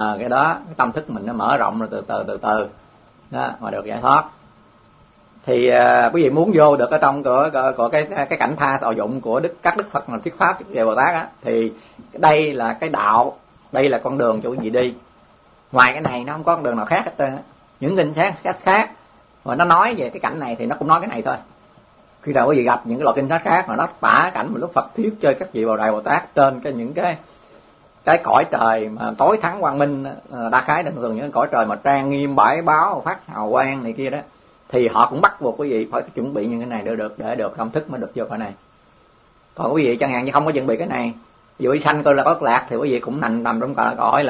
cái đó cái tâm thức mình nó mở rộng rồi từ từ đó mà được giải thoát. Thì quý vị muốn vô được ở trong của cái cảnh tha thọ dụng của các đức Phật mà thuyết pháp về Bồ Tát á, thì đây là cái đạo, đây là con đường cho quý vị đi. Ngoài cái này nó không có con đường nào khác hết trơn. Những kinh sách khác mà nó nói về cái cảnh này thì nó cũng nói cái này thôi. Khi nào quý vị gặp những cái loại kinh sách khác mà nó tả cảnh mà lúc Phật thuyết chơi các vị Bồ Đại Bồ Tát trên những cái cõi trời mà tối thắng quang minh, đa khái thường những cõi trời mà trang nghiêm bãi báo phát hào quang này kia đó, thì họ cũng bắt buộc quý vị phải chuẩn bị những cái này để được tâm thức mới được vô cõi này. Còn quý vị chẳng hạn như không có chuẩn bị cái này, ví dụ sanh coi là có lạc thì quý vị cũng nằm trong cõi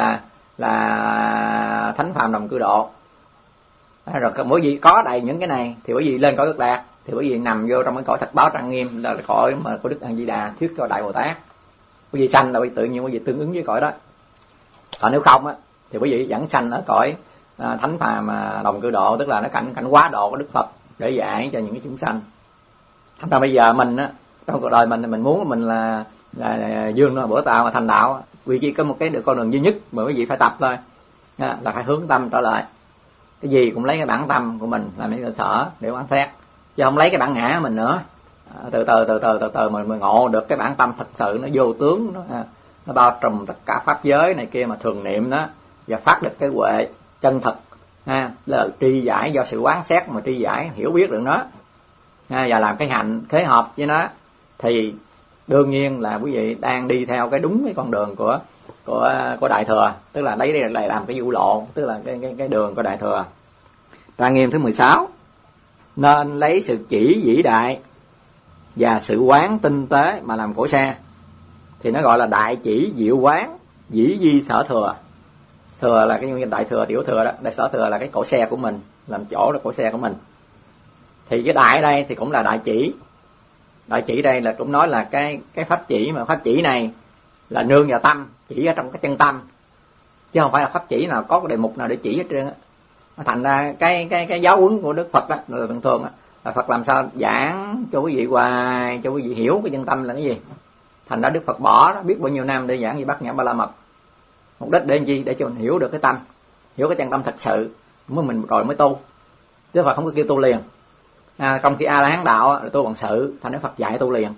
là thánh phàm đồng cư độ. Rồi mỗi vị có đầy những cái này thì quý vị lên cõi cực lạc, thì quý vị nằm vô trong cái cõi thạch báo trang nghiêm là cõi mà của Đức A Di Đà thuyết cho Đại Bồ Tát. Quý vị sanh là quý vị tự nhiên quý vị tương ứng với cõi đó. Còn nếu không á thì quý vị vẫn sanh ở cõi thánh phàm đồng cư độ, tức là nó cảnh quá độ của Đức Phật để dạy cho những cái chúng sanh. Thành ra bây giờ mình á, trong cuộc đời mình muốn mình là dương nó bữa tạo mà thành đạo, vì chỉ có một cái được con đường duy nhất mà quý vị phải tập thôi, là phải hướng tâm trở lại. Cái gì cũng lấy cái bản tâm của mình làm cái cơ sở để quan sát, chứ không lấy cái bản ngã của mình nữa. Từ từ mình ngộ được cái bản tâm thật sự nó vô tướng, nó bao trùm tất cả pháp giới này kia mà thường niệm đó, và phát được cái huệ chân thật, là tri giải do sự quán xét mà tri giải hiểu biết được nó, và làm cái hạnh khế hợp với nó, thì đương nhiên là quý vị đang đi theo cái đúng cái con đường của Đại Thừa, tức là lấy đây là làm cái vũ lộ, tức là cái đường của Đại Thừa. Trang nghiêm thứ 16, nên lấy sự chỉ vĩ đại và sự quán tinh tế mà làm cổ xe, thì nó gọi là đại chỉ diệu quán dĩ di sở thừa. Thừa là cái đại thừa tiểu thừa đó, đại sở thừa là cái cổ xe của mình, làm chỗ là cổ xe của mình. Thì cái đại ở đây thì cũng là đại chỉ. Đại chỉ đây là cũng nói là cái pháp chỉ, mà pháp chỉ này là nương vào tâm, chỉ ở trong cái chân tâm, chứ không phải là pháp chỉ nào có cái đề mục nào để chỉ hết trơn á. Thành ra cái giáo huấn của Đức Phật á, là thường á, là Phật làm sao giảng cho quý vị hoài, cho quý vị hiểu cái chân tâm là cái gì. Thành ra Đức Phật bỏ đó, biết bao nhiêu năm để giảng gì Bát Nhã Ba La Mật. Mục đích để làm chi? Để cho mình hiểu được cái tâm, hiểu cái chân tâm thật sự, mới mình rồi mới tu. Chứ Phật không có kêu tu liền. Trong khi A La Hán đạo là tu bằng sự, thành ra Phật dạy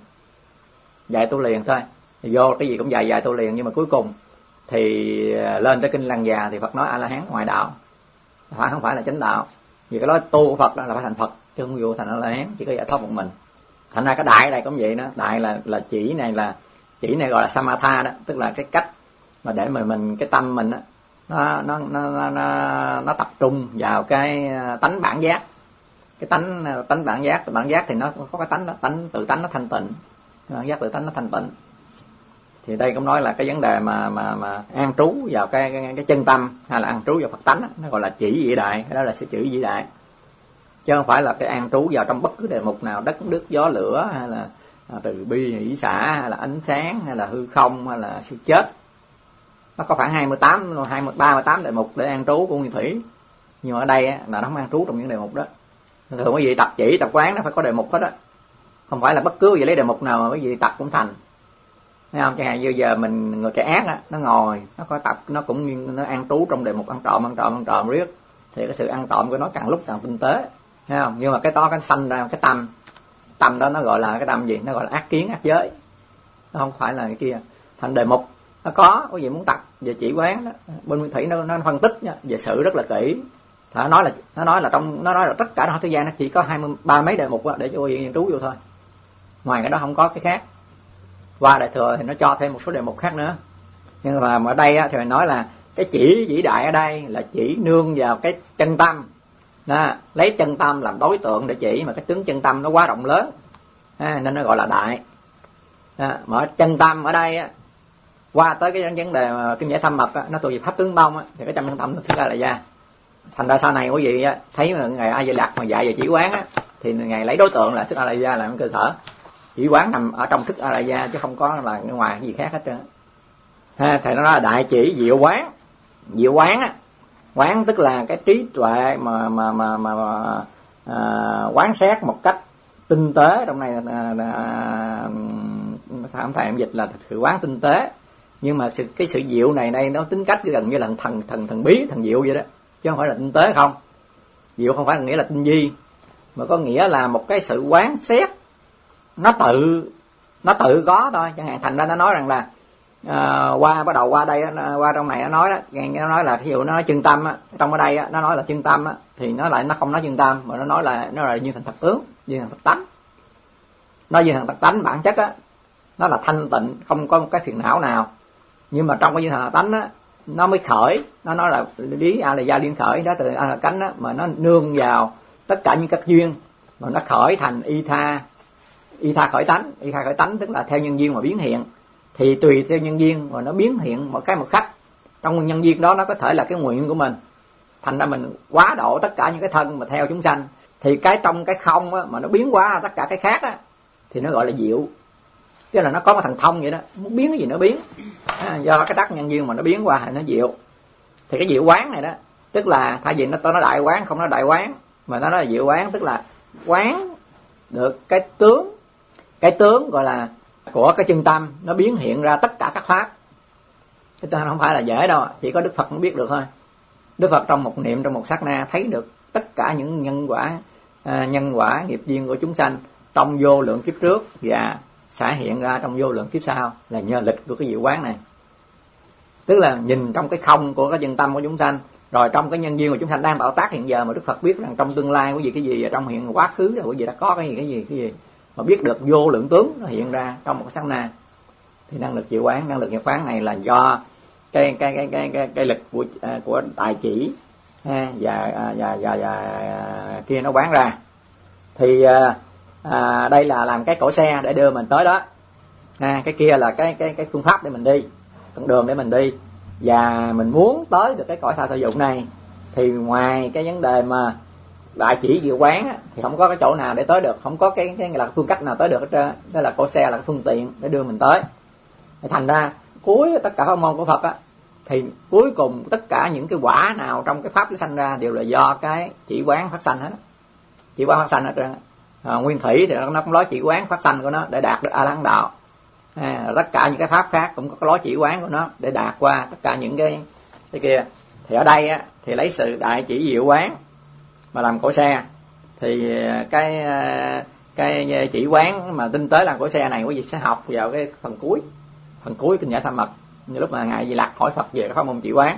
tu liền thôi. Thì vô cái gì cũng dạy tu liền, nhưng mà cuối cùng thì lên tới kinh Lăng Già thì Phật nói A La Hán ngoài đạo, không phải là chánh đạo. Vì cái đó tu của Phật là phải thành Phật, chứ không vô thành A La Hán, chỉ có giải thoát một mình. Thành ra cái đại này cũng vậy đó, đại là chỉ này gọi là samatha đó, tức là cái cách mà để mà mình cái tâm mình á, nó tập trung vào cái tánh bản giác. Cái tánh bản giác thì nó có cái tánh tự tánh nó thanh tịnh, bản giác tự tánh nó thanh tịnh. Thì đây cũng nói là cái vấn đề mà an trú vào cái chân tâm, hay là an trú vào Phật tánh đó, nó gọi là chỉ vĩ đại. Cái đó là sự chỉ vĩ đại, chứ không phải là cái an trú vào trong bất cứ đề mục nào, đất nước gió lửa, hay là từ bi hỷ xả, hay là ánh sáng, hay là hư không, hay là sự chết. Nó có khoảng 38 đề mục để an trú của Nguyên Thủy, nhưng mà ở đây á, là nó không an trú trong những đề mục đó. Thường quý vị tập chỉ tập quán nó phải có đề mục hết á, không phải là bất cứ gì lấy đề mục nào mà quý vị tập cũng thành. Thấy không? Chẳng hạn như giờ mình người kẻ ác á, nó ngồi nó có tập, nó cũng nó an trú trong đề mục ăn trộm riết, thì cái sự ăn trộm của nó càng lúc càng tinh tế. Thấy không? Nhưng mà cái đó cái sanh ra cái tâm đó nó gọi là cái tâm gì? Nó gọi là ác kiến, ác giới, nó không phải là cái kia. Thành đề mục nó có, quý vị muốn tập về chỉ quán đó, bên Nguyên Thủy nó phân tích nha, về sự rất là kỹ. Nó nói là tất cả thế gian nó chỉ có 23 mấy đề mục để cho quý vị nghiên cứu vô thôi. Ngoài cái đó không có cái khác. Qua Đại Thừa thì nó cho thêm một số đề mục khác nữa. Nhưng mà ở đây thì mình nói là cái chỉ vĩ đại ở đây là chỉ nương vào cái chân tâm. Đó, lấy chân tâm làm đối tượng để chỉ, mà cái tướng chân tâm nó quá rộng lớn, nên nó gọi là đại. Đó, mà chân tâm ở đây qua tới cái vấn đề mà kinh giải thâm mật nó thuộc về pháp tướng tông thì cái chân tâm nó thứ ra là ra. Thành ra sau này quý vị thấy là ngày A Di Lặc mà dạy về chỉ quán thì ngày lấy đối tượng là thức A La Gia làm cơ sở. Chỉ quán nằm ở trong thức A La Gia chứ không có là ngoài cái gì khác hết trơn. Thầy nó nói là đại chỉ diệu quán. Diệu quán quán tức là cái trí tuệ mà quán xét một cách tinh tế. Trong này thầy em dịch là sự quán tinh tế. Nhưng mà cái sự diệu này đây nó tính cách gần như là thần bí, thần diệu vậy đó, chứ không phải là tinh tế không. Diệu không phải là nghĩa là tinh vi, mà có nghĩa là một cái sự quán xét nó tự có thôi. Chẳng hạn thành ra nó nói rằng là bắt đầu qua đây, qua trong này nó nói là ví dụ nó nói chân tâm á, trong ở đây á, nó nói là chân tâm á, thì nó không nói chân tâm, mà nó nói là nó là duyên thành thật tướng, duyên thành thật tánh. Nói duyên thành thật tánh bản chất á, nó là thanh tịnh, không có một cái phiền não nào. Nhưng mà trong cái duyên thành thật tánh á, nó mới khởi, nó nói là lý a là gia liên khởi đó, từ a là cánh á, mà nó nương vào tất cả những các duyên mà nó khởi thành y tha khởi tánh, tức là theo nhân duyên mà biến hiện. Thì tùy theo nhân duyên mà nó biến hiện một cách. Trong nhân duyên đó nó có thể là cái nguyện của mình, thành ra mình quá độ tất cả những cái thân mà theo chúng sanh. Thì cái trong cái không á, mà nó biến hóa tất cả cái khác á, thì nó gọi là diệu. Tức là nó có một thần thông vậy đó, muốn biến cái gì nó biến, do cái tắc nhân duyên mà nó biến qua thì nó diệu. Thì cái diệu quán này đó, tức là thay vì nó đại quán, không nói đại quán, mà nó nói là diệu quán, tức là quán được cái tướng gọi là của cái chân tâm, nó biến hiện ra tất cả các pháp. Cái đó không phải là dễ đâu, chỉ có Đức Phật mới biết được thôi. Đức Phật trong một niệm, trong một sát na thấy được tất cả những nhân quả nghiệp duyên của chúng sanh trong vô lượng kiếp trước và sẽ hiện ra trong vô lượng kiếp sau, là nhờ lịch của cái diệu quán này. Tức là nhìn trong cái không của cái chân tâm của chúng sanh, rồi trong cái nhân duyên của chúng sanh đang tạo tác hiện giờ, mà Đức Phật biết rằng trong tương lai cái gì, và trong hiện quá khứ rồi cái gì đã có cái gì, mà biết được vô lượng tướng nó hiện ra trong một sát na. Thì năng lực diệu quán, năng lực nghiệp quán này là do cái lực của đại chỉ và kia nó quán ra. Thì đây là làm cái cỗ xe để đưa mình tới đó. Cái kia là cái phương pháp để mình đi, con đường để mình đi. Và mình muốn tới được cái cõi tha thọ dụng này, thì ngoài cái vấn đề mà đại chỉ diệu quán á, thì không có cái chỗ nào để tới được, không có cái là phương cách nào tới được hết trơn. Đó là cỗ xe là cái phương tiện để đưa mình tới. Thành ra cuối tất cả pháp môn của Phật á, thì cuối cùng tất cả những cái quả nào trong cái pháp nó sanh ra đều là do cái chỉ quán phát sanh hết. Chỉ quán phát sanh hết trơn. Nguyên thủy thì nó cũng nói chỉ quán phát sanh của nó để đạt được A La Hán đạo. Tất cả những cái pháp khác cũng có cái lối chỉ quán của nó để đạt qua tất cả những cái kia. Thì ở đây á, thì lấy sự đại chỉ diệu quán mà làm cỗ xe. Thì cái chỉ quán mà tinh tế làm cỗ xe này quý vị sẽ học vào cái phần cuối kinh Giải Tham Mật, như lúc mà ngài Di Lặc hỏi Phật về cái pháp môn chỉ quán.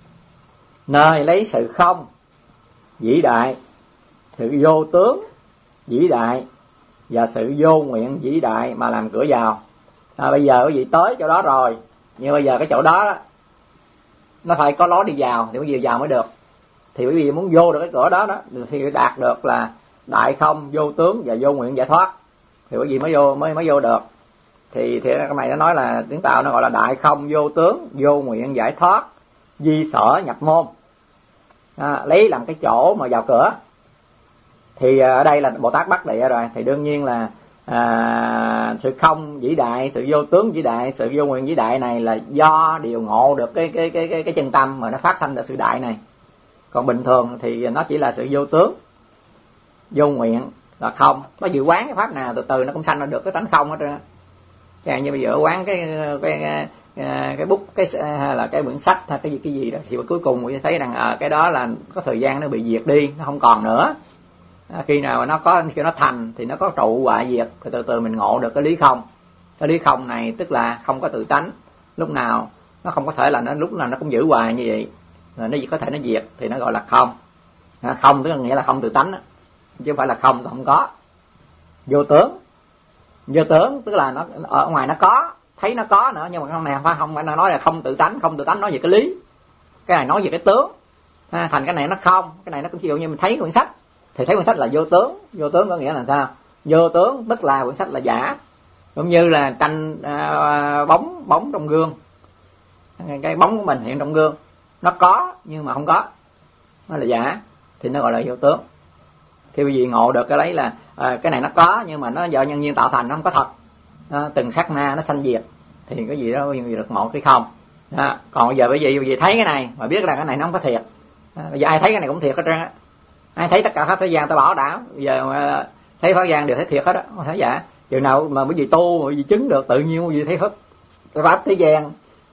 Nơi lấy sự không vĩ đại, sự vô tướng vĩ đại và sự vô nguyện vĩ đại mà làm cửa vào. Bây giờ quý vị tới chỗ đó rồi, nhưng bây giờ cái chỗ đó nó phải có lối đi vào thì quý vị vào mới được. Thì quý vị muốn vô được cái cửa đó thì đạt được là đại không, vô tướng và vô nguyện giải thoát, thì quý vị mới vô được. Thì cái này nó nói là tiếng Tàu nó gọi là đại không, vô tướng, vô nguyện giải thoát, di sở nhập môn. Lấy làm cái chỗ mà vào cửa. Thì ở đây là Bồ Tát bắt địa rồi, thì đương nhiên là sự không vĩ đại, sự vô tướng vĩ đại, sự vô nguyện vĩ đại này là do điều ngộ được cái chân tâm mà nó phát sanh ra sự đại này. Còn bình thường thì nó chỉ là sự vô tướng, vô nguyện là không. Nó dự quán cái pháp nào từ từ nó cũng sanh ra được cái tánh không hết trơn. Chẳng như bây giờ quán cái bút, hay là cái quyển sách hay cái gì đó, thì cuối cùng mình thấy rằng cái đó là có thời gian nó bị diệt đi, nó không còn nữa. Khi nào mà khi nó thành thì nó có trụ hoại diệt, thì từ từ mình ngộ được cái lý không. Cái lý không này tức là không có tự tánh, lúc nào nó không có thể là nó lúc nào nó cũng giữ hoài như vậy, rồi nó chỉ có thể nó diệt, thì nó gọi là không. Không tức là nghĩa là không tự tánh đó, chứ không phải là không thì không có. Vô tướng tức là nó ở ngoài nó có, thấy nó có nữa, nhưng mà trong này không phải nói là không tự tánh nói về cái lý, cái này nói về cái tướng. Thành cái này nó không, cái này nó cũng chịu. Như mình thấy quyển sách thì thấy quyển sách là vô tướng có nghĩa là sao? Vô tướng tức là quyển sách là giả, cũng như là tranh bóng trong gương, cái bóng của mình hiện trong gương nó có nhưng mà không có, nó là giả, thì nó gọi là vô tướng. Khi quý vị ngộ được cái đấy là cái này nó có nhưng mà nó do nhân duyên tạo thành, nó không có thật, từng sát na nó sanh diệt, thì cái gì đó quý vị được ngộ cái không. Còn bây giờ quý vị thấy cái này mà biết là cái này nó không có thiệt, bây giờ ai thấy cái này cũng thiệt hết trơn á. Ai thấy tất cả pháp thế gian ta bảo đảm, bây giờ thấy pháp gian đều thấy thiệt hết á, không thấy giả. Chừng nào mà quý vị tu, quý vị chứng được tự nhiên quý vị thấy pháp thế gian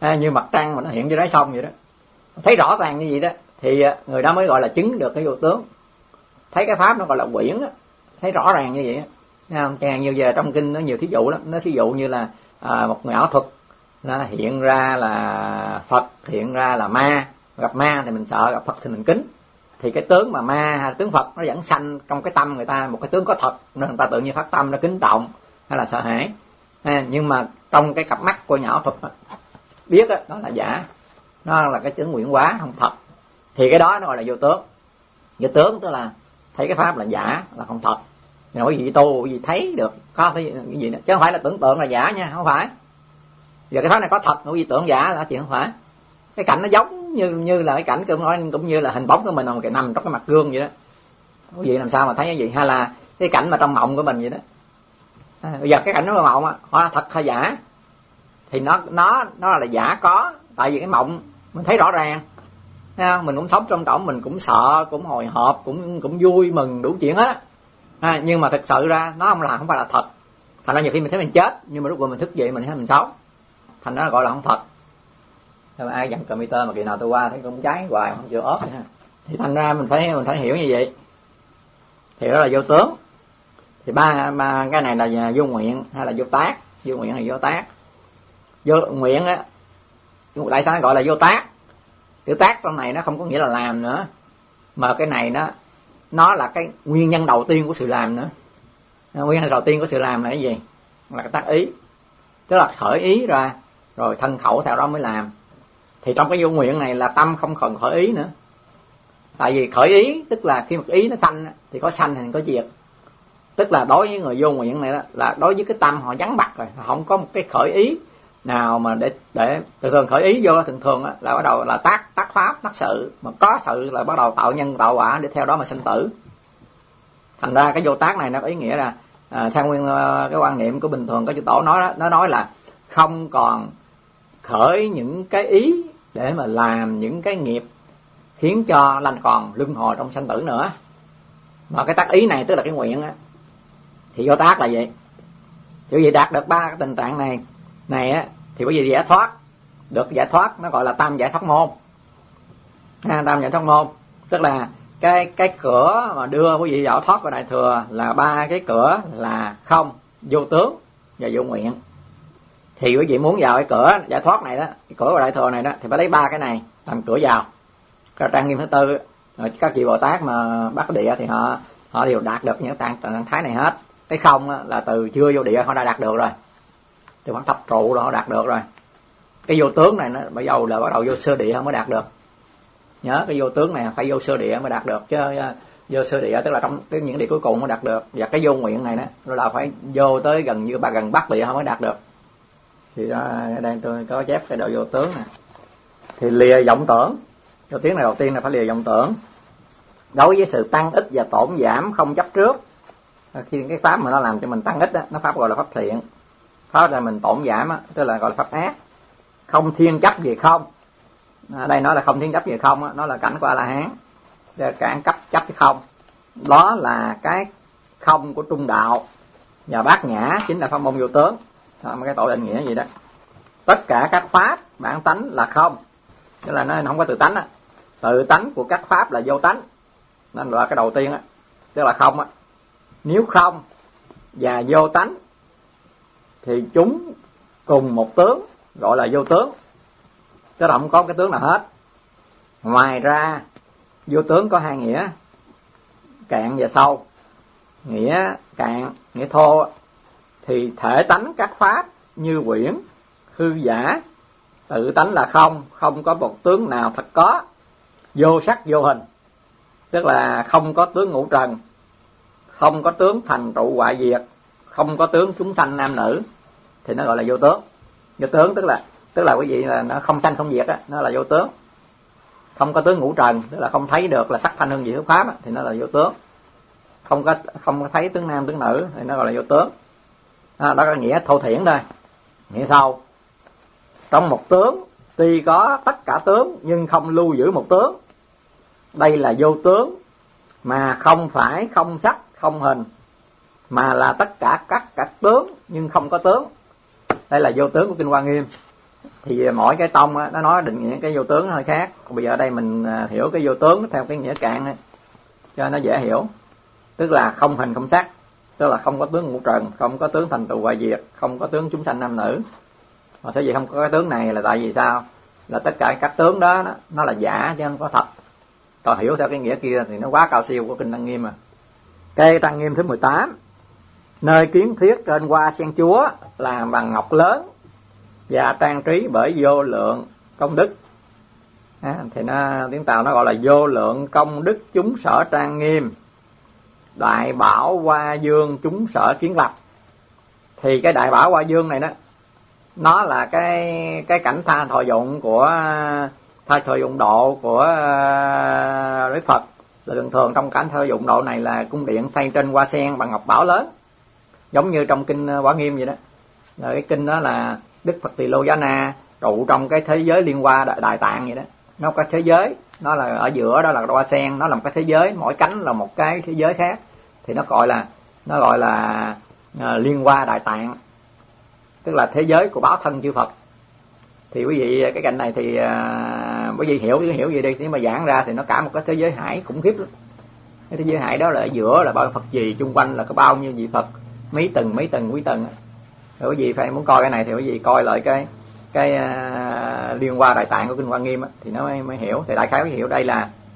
như mặt trăng mà nó hiện trên đáy sông vậy đó, thấy rõ ràng như vậy đó, thì người đó mới gọi là chứng được cái vô tướng. Thấy cái pháp nó gọi là quyển đó, thấy rõ ràng như vậy đó. Chẳng hạn như giờ trong kinh nó nhiều thí dụ lắm, nó thí dụ như là một người ảo thuật, nó hiện ra là Phật, hiện ra là ma, gặp ma thì mình sợ, gặp Phật thì mình kính. Thì cái tướng mà ma hay tướng Phật nó vẫn sanh trong cái tâm người ta một cái tướng có thật, nên người ta tự nhiên phát tâm nó kính trọng hay là sợ hãi. Nhưng mà trong cái cặp mắt của nhà ảo thuật đó, biết đó, đó là giả, nó là cái tướng quyển hóa không thật, thì cái đó nó gọi là vô tướng. Vô tướng tức là thấy cái pháp là giả, là không thật. Nhưng mà quý vị tu, quý vị thấy được có cái gì đó, chứ không phải là tưởng tượng là giả nha, không phải. Giờ cái pháp này có thật, quý vị tưởng giả là chuyện không phải. Cái cảnh nó giống như là cái cảnh cũng như là hình bóng của mình mà nằm trong cái mặt gương vậy đó. Quý vị làm sao mà thấy cái gì? Hay là cái cảnh mà trong mộng của mình vậy đó. Bây giờ cái cảnh nó mộng á, thật hay giả? Thì nó là giả có, tại vì cái mộng mình thấy rõ ràng. Thấy không? Mình cũng sống trong trọng, mình cũng sợ, cũng hồi hộp, cũng vui mừng đủ chuyện hết á. Nhưng mà thực sự ra nó không phải là thật. Thành ra nhiều khi mình thấy mình chết, nhưng mà lúc rồi mình thức dậy mình thấy mình sống. Thành ra gọi là không thật. Nếu ai dặn computer mà kỳ nào tôi qua thấy cũng cháy hoài không chịu ốp nữa. Thì thành ra mình phải hiểu như vậy. Thì đó là vô tướng. Thì ba cái này là vô nguyện hay là vô tác? Vô nguyện là vô tác. Vô nguyện á, tại sao gọi là vô tác? Chữ tác trong này nó không có nghĩa là làm nữa, mà cái này nó là cái nguyên nhân đầu tiên của sự làm nữa. Nguyên nhân đầu tiên của sự làm là cái gì? Là cái tác ý, tức là khởi ý ra rồi thân khẩu theo đó mới làm. Thì trong cái vô nguyện này là tâm không cần khởi ý nữa. Tại vì khởi ý tức là khi một ý nó sanh thì có sanh thì có diệt. Tức là đối với người vô nguyện này đó, là đối với cái tâm họ vắng bặt rồi, họ không có một cái khởi ý nào mà để thường khởi ý vô thường là bắt đầu là tác pháp, tác sự, mà có sự là bắt đầu tạo nhân tạo quả để theo đó mà sinh tử. Thành ra cái vô tác này nó có ý nghĩa là theo nguyên cái quan niệm của bình thường có chư tổ nói đó, nó nói là không còn khởi những cái ý để mà làm những cái nghiệp khiến cho lành còn luân hồi trong sanh tử nữa. Mà cái tác ý này tức là cái nguyện á, thì vô tác là vậy. Thì vậy đạt được ba cái tình trạng này á, thì bởi vì giải thoát, được giải thoát nó gọi là tam giải thoát môn. Tam giải thoát môn tức là cái cửa mà đưa quý vị giải thoát vào đại thừa là ba cái cửa là không, vô tướng và vô nguyện. Thì quý vị muốn vào cái cửa giải thoát này đó, cái cửa vào đại thừa này đó, thì phải lấy ba cái này làm cửa vào. Cái trang nghiêm thứ tư, các vị Bồ Tát mà bắt địa thì họ đều đạt được những trạng thái này hết. Cái không là từ chưa vô địa họ đã đạt được rồi, từ khoảng thập trụ rồi họ đạt được rồi. Cái vô tướng này nó bây giờ là bắt đầu vô sơ địa họ mới đạt được. Nhớ cái vô tướng này phải vô sơ địa mới đạt được, chứ vô sơ địa tức là trong những địa cuối cùng mới đạt được. Và cái vô nguyện này đó là phải vô tới gần bắc địa họ mới đạt được. Thì ở đây tôi có chép cái độ vô tướng này. Thì lìa vọng tưởng. Vô tiếng này đầu tiên là phải lìa vọng tưởng. Đối với sự tăng ít và tổn giảm không chấp trước. Khi cái pháp mà nó làm cho mình tăng ít đó, nó pháp gọi là pháp thiện. Pháp là mình tổn giảm đó, tức là gọi là pháp ác. Không thiên chấp về không. Ở đây nói là không thiên chấp về không đó, nó là cảnh của A-la-hán. Cảnh chấp cái không. Đó là cái không của trung đạo. Và bát nhã chính là pháp môn vô tướng. Đó, cái tổ định nghĩa gì đó. Tất cả các pháp bản tánh là không. Tức là nó không có tự tánh á. Tự tánh của các pháp là vô tánh. Nên là cái đầu tiên á, tức là không á. Nếu không và vô tánh thì chúng cùng một tướng gọi là vô tướng. Tức là không có cái tướng nào hết. Ngoài ra vô tướng có hai nghĩa, cạn và sâu. Nghĩa cạn, nghĩa thô thì thể tánh các pháp như quyển, hư giả, tự tánh là không, không có một tướng nào thật có, vô sắc vô hình, tức là không có tướng ngũ trần, không có tướng thành trụ hoại diệt, không có tướng chúng sanh nam nữ, thì nó gọi là vô tướng. Vô tướng tức là quý vị là nó không sanh không diệt á, nó là vô tướng. Không có tướng ngũ trần, tức là không thấy được là sắc thanh hương vị thức pháp á, thì nó là vô tướng. Không có thấy tướng nam tướng nữ thì nó gọi là vô tướng. Đó là nghĩa thô thiển thôi. Nghĩa sau, trong một tướng tuy có tất cả tướng nhưng không lưu giữ một tướng. Đây là vô tướng mà không phải không sắc không hình, mà là tất cả các tướng nhưng không có tướng. Đây là vô tướng của Kinh Hoa Nghiêm. Thì mỗi cái tông á, nó nói định nghĩa cái vô tướng nó hơi khác. Còn bây giờ đây mình hiểu cái vô tướng theo cái nghĩa cạn ấy, cho nó dễ hiểu. Tức là không hình không sắc, tức là không có tướng ngũ trần, không có tướng thành tựu hoại diệt, không có tướng chúng sanh nam nữ. Mà sở dĩ không có cái tướng này là tại vì sao? Là tất cả các tướng đó nó là giả chứ không có thật. Còn hiểu theo cái nghĩa kia thì nó quá cao siêu của kinh Tăng Nghiêm. Cái Tăng Nghiêm thứ 18, nơi kiến thiết trên hoa sen chúa làm bằng ngọc lớn và trang trí bởi vô lượng công đức. Thì nó tiếng Tàu nó gọi là vô lượng công đức chúng sở trang nghiêm, đại bảo hoa dương chúng sở kiến lập. Thì cái đại bảo hoa dương này đó, nó là cái cảnh tha thọ dụng của tha thọ dụng độ của Đức Phật. Là thường thường trong cảnh thọ dụng độ này là cung điện xây trên hoa sen bằng ngọc bảo lớn, giống như trong kinh Quả Nghiêm vậy đó. Là cái kinh đó là Đức Phật Tỳ Lô Giá Na trụ trong cái thế giới liên hoa đại tạng vậy đó. Nó có thế giới, nó là ở giữa đó là hoa sen, nó là một cái thế giới, mỗi cánh là một cái thế giới khác. Thì nó gọi là liên hoa đại tạng, tức là thế giới của báo thân chư Phật. Thì quý vị cái cảnh này thì quý vị hiểu gì đi, nếu mà giảng ra thì nó cả một cái thế giới hải khủng khiếp lắm. Cái thế giới hải đó là ở giữa là bao Phật gì, chung quanh là có bao nhiêu vị Phật, mấy tầng quý tầng. Rồi quý vị phải muốn coi cái này thì quý vị coi lại cái liên hoa đại tạng của kinh Hoa Nghiêm á, thì nó mới hiểu. Thì đại khái quý vị hiểu đây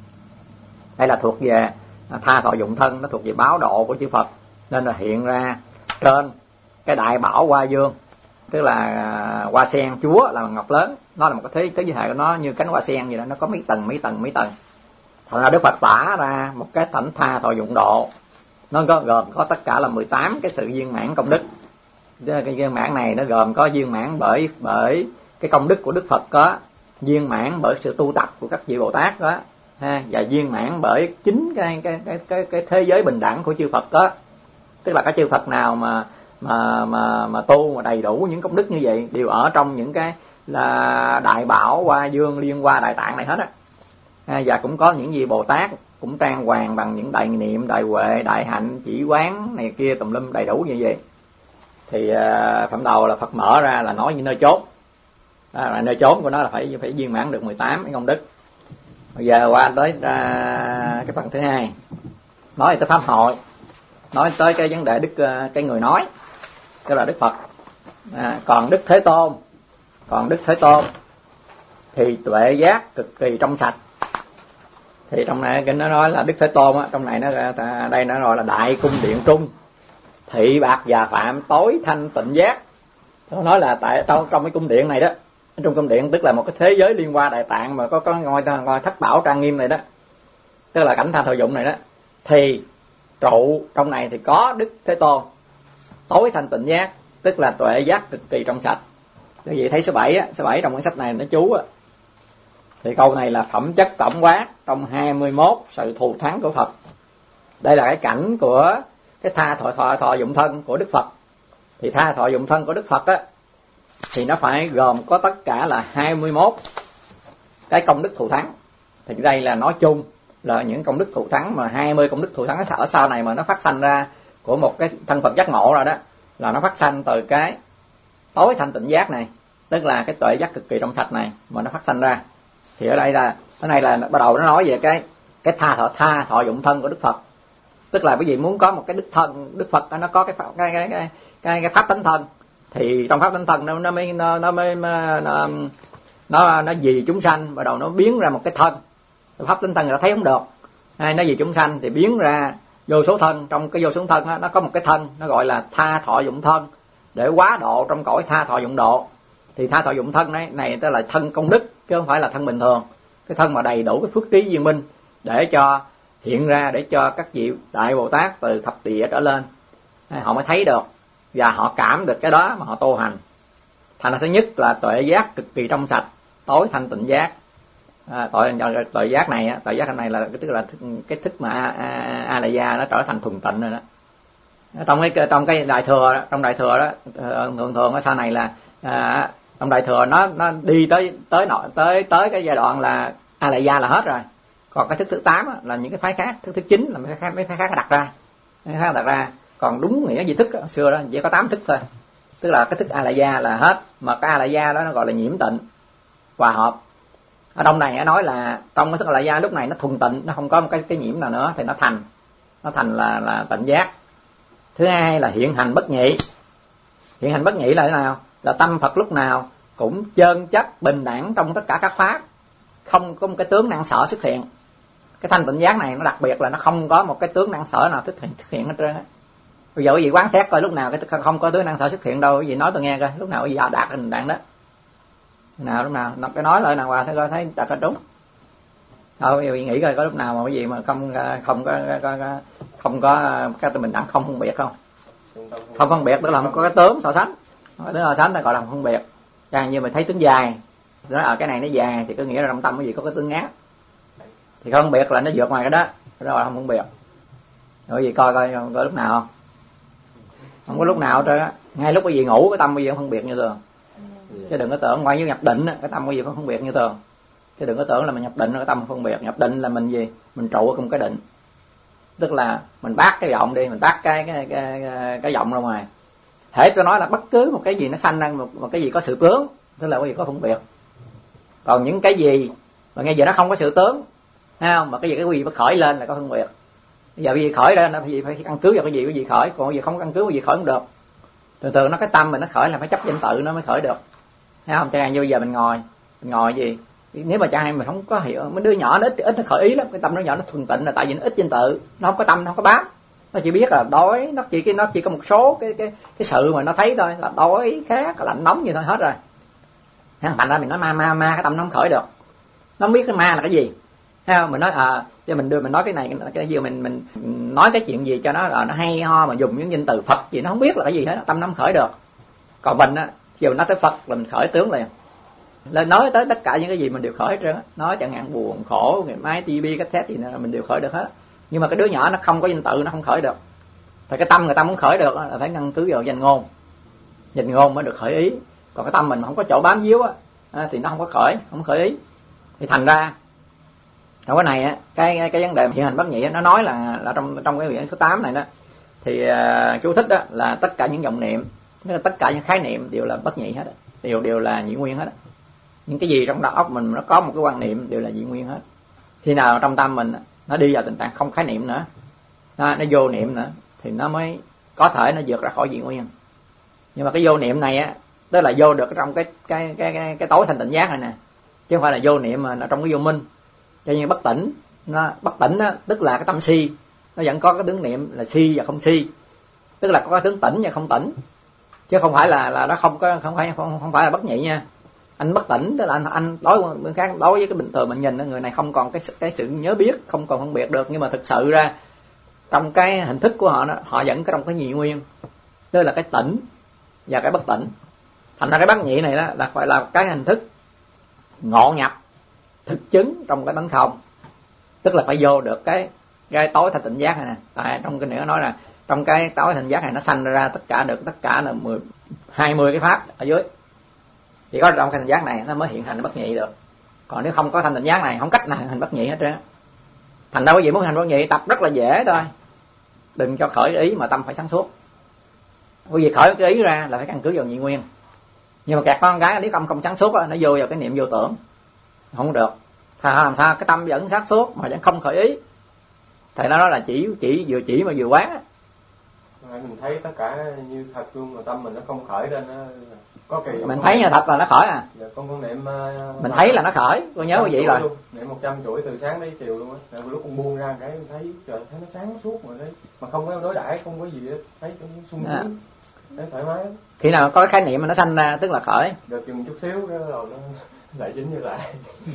là thuộc về tha thọ dụng thân, nó thuộc về báo độ của chư Phật, nên là hiện ra trên cái đại bảo hoa dương, tức là hoa sen chúa là ngọc lớn. Nó là một cái thế giới hệ của nó như cánh hoa sen vậy đó, nó có mấy tầng. Thật ra Đức Phật tả ra một cái thảnh tha thọ dụng độ, nó gồm có tất cả là 18 cái sự viên mãn công đức. Cái viên mãn này nó gồm có viên mãn bởi cái công đức của Đức Phật có, viên mãn bởi sự tu tập của các vị Bồ Tát đó ha, và viên mãn bởi chính cái thế giới bình đẳng của chư Phật đó. Tức là các chư Phật nào mà tu mà đầy đủ những công đức như vậy đều ở trong những cái là đại bảo hoa dương liên hoa đại tạng này hết á. Và cũng có những vị Bồ Tát cũng trang hoàng bằng những đại niệm, đại huệ, đại hạnh, chỉ quán này kia tùm lum đầy đủ như vậy. Thì phẩm đầu là Phật mở ra là nói như nơi chốn, nơi chốn của nó là phải viên mãn được 18 cái công đức. Bây giờ qua tới cái phần thứ hai, nói tới pháp hội, nói tới cái vấn đề cái người nói, tức là Đức Phật. Còn Đức Thế Tôn thì tuệ giác cực kỳ trong sạch. Thì trong này kinh nó nói là Đức Thế Tôn á, trong này đây nó gọi là đại cung điện trung, thị bạc và phạm tối thanh tịnh giác. Nó nói là tại trong cái cung điện này đó, trong cung điện tức là một cái thế giới liên hoa đại tạng mà có ngôi thất bảo trang nghiêm này đó, tức là cảnh tha thọ dụng này đó, thì trụ trong này thì có Đức Thế Tôn tối thanh tịnh giác, tức là tuệ giác cực kỳ trong sạch. Quý vị thấy số 7 trong cái sách này nó chú á, thì câu này là phẩm chất tổng quát trong 21 sự thù thắng của Phật. Đây là cái cảnh của cái tha thọ dụng thân của Đức Phật. Thì tha thọ dụng thân của Đức Phật á, thì nó phải gồm có tất cả là 21 cái công đức thù thắng. Thì đây là nói chung là những công đức thù thắng, mà 20 công đức thù thắng ở sau này mà nó phát sanh ra của một cái thân Phật giác ngộ rồi đó, là nó phát sanh từ cái tối thanh tịnh giác này, tức là cái tuệ giác cực kỳ trong sạch này mà nó phát sanh ra. Thì ở đây là cái này là bắt đầu nó nói về cái tha thọ dụng thân của Đức Phật. Tức là quý vị muốn có một cái đức thân Đức Phật nó có cái pháp tánh thân, thì trong pháp tánh thân nó vì chúng sanh, bắt đầu nó biến ra một cái thân. Pháp tánh thân người ta thấy không được, nó vì chúng sanh thì biến ra vô số thân. Trong cái vô số thân đó, nó có một cái thân nó gọi là tha thọ dụng thân, để quá độ trong cõi tha thọ dụng độ. Thì tha thọ dụng thân này tức là thân công đức, chứ không phải là thân bình thường. Cái thân mà đầy đủ cái phước trí viên minh để cho hiện ra, để cho các vị đại Bồ Tát từ thập địa trở lên họ mới thấy được và họ cảm được cái đó mà họ tu hành. Thành ra thứ nhất là tuệ giác cực kỳ trong sạch, tối thanh tịnh giác. Tuệ giác này là tức là cái thức mà A La Gia nó trở thành thuần tịnh rồi đó. Trong cái đại thừa đó, thường ở sau này là trong đại thừa nó đi tới cái giai đoạn là A La Gia là hết rồi. Còn cái thức thứ 8 là những cái phái khác, thức thứ 9 là mấy phái khác đặt ra. Còn đúng nghĩa di thức xưa đó chỉ có 8 thức thôi. tức là cái thức a la gia là hết, mà cái a la gia đó nó gọi là nhiễm tịnh, hòa hợp. Ở trong này nói là trong cái thức a la gia lúc này nó thuần tịnh, nó không có một cái nhiễm nào nữa thì nó thành là tịnh giác. Thứ hai là hiện hành bất nhị. Hiện hành bất nhị là thế nào? Là tâm Phật lúc nào cũng chân chất bình đẳng trong tất cả các pháp, không có một cái tướng năng sở xuất hiện. Cái thanh tịnh giác này nó đặc biệt là nó không có một cái tướng năng sở nào xuất hiện hết trơn á. Bây giờ quý vị quán xét coi lúc nào cái không có tướng năng sở xuất hiện đâu, quý vị nói tôi nghe coi, lúc nào quý vị đạt bình đẳng đó. Lúc nào cái nói lại nào qua thấy đạt cái đúng. Thôi quý vị nghĩ coi có lúc nào mà cái gì mà không có cái bình đẳng không phân biệt không? Không phân biệt tức là không có cái tướng so sánh. Tướng so sánh ta gọi là không phân biệt. Chẳng như mình thấy tướng dài, nói ở cái này nó dài thì có nghĩa là trong tâm cái gì có cái tướng ngát. Thì không phân biệt là nó vượt ngoài cái đó là không phân biệt. Rồi gì coi lúc nào không có lúc nào trơn á. Ngay lúc cái gì ngủ cái tâm cái gì không phân biệt như thường. Chứ đừng có tưởng ngoài như nhập định cái tâm cái gì không phân biệt như thường. Chứ đừng có tưởng là mình nhập định cái tâm không phân biệt. Nhập định là mình gì? Mình trụ ở cùng cái định. Tức là mình bác cái vọng đi, mình bác cái vọng ra ngoài. Thể tôi nói là bất cứ một cái gì nó sanh ra một cái gì có sự tướng, tức là cái gì có phân biệt. Còn những cái gì mà ngay giờ nó không có sự tướng, thấy không? Mà cái gì cái gì nó khởi lên là có phân biệt. Bây giờ cái gì khởi ra nó phải căn cứ vào cái gì khởi, còn cái gì không căn cứ vào gì khởi không được. Thường nó cái tâm mình nó khởi là phải chấp danh tự nó mới khởi được. Thấy không? Chẳng hạn như bây giờ mình ngồi gì, nếu mà chẳng hạn mình không có hiểu, mấy đứa nhỏ nó ít nó khởi ý lắm, cái tâm nó nhỏ nó thuần tịnh là tại vì nó ít danh tự, nó không có tâm, nó không có bám. Nó chỉ biết là đói, nó chỉ có một số cái sự mà nó thấy thôi, là đói, khát, lạnh nóng như thôi hết rồi. Thành ra mình nói ma cái tâm nó không khởi được. Nó không biết cái ma là cái gì. Thấy không? Mình nói cho mình nói cái này cái gì mình nói cái chuyện gì cho nó là nó hay ho mà dùng những danh từ Phật gì nó không biết là cái gì hết, tâm nó không khởi được. Còn mình á, khi mình nói tới Phật là mình khởi tướng liền. Lên nói tới tất cả những cái gì mình đều khởi hết trơn á. Nói chẳng hạn buồn, khổ, ngày mai tivi, cassette gì nữa mình đều khởi được hết. Nhưng mà cái đứa nhỏ nó không có danh tự nó không khởi được. Thì cái tâm người ta muốn khởi được là phải căn cứ vào danh ngôn. Danh ngôn mới được khởi ý. Còn cái tâm mình không có chỗ bám víu á thì nó không khởi ý. Thì thành ra trong cái này á, cái vấn đề hiện hành bất nhị nó nói là trong cái quyển số 8 này đó thì chú thích đó là tất cả những vọng niệm, tất cả những khái niệm đều là bất nhị hết, đều là nhị nguyên hết. Những cái gì trong đầu óc mình nó có một cái quan niệm đều là nhị nguyên hết. Khi nào trong tâm mình nó đi vào tình trạng không khái niệm nữa, nó vô niệm nữa thì nó mới có thể nó vượt ra khỏi nhị nguyên. Nhưng mà cái vô niệm này á, tức là vô được trong cái tối thanh tịnh giác này nè, chứ không phải là vô niệm mà nó trong cái vô minh. Cho nên bất tỉnh á, tức là cái tâm si nó vẫn có cái tướng niệm là si và không si, tức là có cái tướng tỉnh và không tỉnh, chứ không phải là nó không phải là bất nhị nha. Anh bất tỉnh tức là anh đối với cái bình thường mình nhìn người này không còn cái sự nhớ biết, không còn phân biệt được, nhưng mà thực sự ra trong cái hình thức của họ đó, họ vẫn có trong cái nhị nguyên, tức là cái tỉnh và cái bất tỉnh. Thành ra cái bất nhị này đó là phải là cái hình thức ngộ nhập thực chứng trong cái tánh không, tức là phải vô được cái tối thanh tịnh giác này nè. Tại trong cái nữa nói là trong cái tối thanh giác này nó sanh ra tất cả là 20 cái pháp ở dưới, chỉ có trong cái thanh giác này nó mới hiện thành bất nhị được. Còn nếu không có thanh tịnh giác này không cách nào hiện thành bất nhị hết trơn. Thành ra quý vị muốn hành bất nhị tập rất là dễ thôi, đừng cho khởi ý mà tâm phải sáng suốt. Quý vị khởi cái ý ra là phải căn cứ vào nhị nguyên, nhưng mà kẹt con gái nếu không sáng suốt nó vô vào cái niệm vô tưởng không được. Làm sao cái tâm vẫn sáng suốt mà vẫn không khởi ý. Thầy nó nói là chỉ mà vừa quán. Mình thấy tất cả như thật luôn mà tâm mình nó không khởi lên có kỳ. Mình thấy như thật là nó khởi à. Dạ, con niệm mình thấy là nó khởi, con nhớ vậy rồi. Niệm 100 chuỗi từ sáng đến chiều luôn á. Rồi lúc con buông ra cái thấy trời thấy nó sáng suốt rồi đấy. Mà không có đối đãi, không có gì hết, thấy cũng sung sướng. Thấy thoải mái. Khi nào có cái khái niệm mà nó sanh ra tức là khởi. Được chừng chút xíu cái rồi nó lại dính như lại.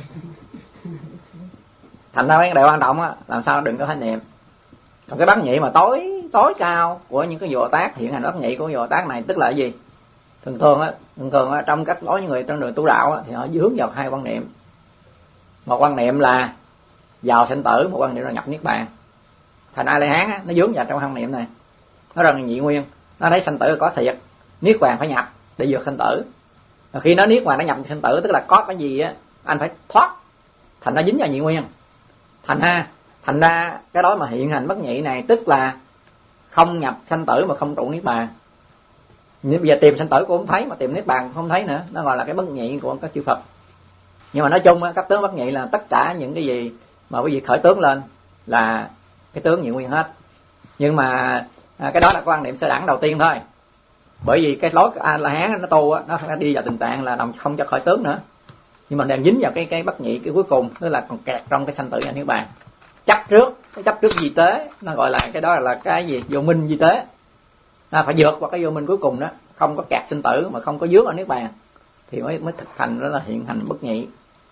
Thành ra cái điều quan trọng á, làm sao đừng có khái niệm. Còn cái bất nhị mà tối cao của những cái Bồ Tát, hiện hành bất nhị của Bồ Tát này tức là cái gì? Thường á trong các đối với người trong đường tu đạo á, thì họ hướng vào hai quan niệm. Một quan niệm là vào sanh tử, một quan niệm là nhập niết bàn. Thành A La Hán á, nó vướng vào trong quan niệm này. Nó rất là nhị nguyên, nó thấy sanh tử có thiệt, niết bàn phải nhập để vượt sanh tử. Và khi nó niết bàn nó nhập sanh tử tức là có cái gì á anh phải thoát. Thành nó dính vào nhị nguyên. Thành ra cái đó mà hiện hành bất nhị này tức là không nhập sanh tử mà không trụ niết bàn. Nhưng bây giờ tìm sanh tử cũng không thấy, mà tìm niết bàn cũng không thấy nữa, nó gọi là cái bất nhị của các chư Phật. Nhưng mà nói chung cấp tướng bất nhị là tất cả những cái gì mà quý vị khởi tướng lên là cái tướng nhị nguyên hết. Nhưng mà cái đó là quan niệm sơ đẳng đầu tiên thôi. Bởi vì cái lối A La Hán nó tu nó đi vào tình trạng là không cho khởi tướng nữa. Nhưng mà đang dính vào cái bất nhị cái cuối cùng, tức là còn kẹt trong cái sanh tử và niết bàn. Chấp trước, cái chấp trước di tế, nó gọi là cái đó là cái gì? Vô minh di tế. Phải vượt qua cái vô minh cuối cùng đó, không có kẹt sinh tử mà không có vướng ở niết bàn thì mới thực hành đó là hiện hành bất nhị.